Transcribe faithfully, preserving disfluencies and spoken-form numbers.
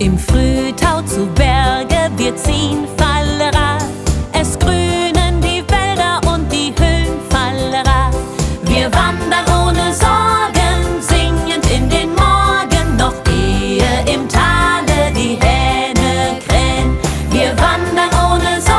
Im Frühtau zu Berge, wir ziehen Fallrad. Es grünen die Wälder und die Höhen Fallrad. Wir wandern ohne Sorgen, singend in den Morgen, noch ehe im Tale die Hähne krähen. Wir wandern ohne Sorgen,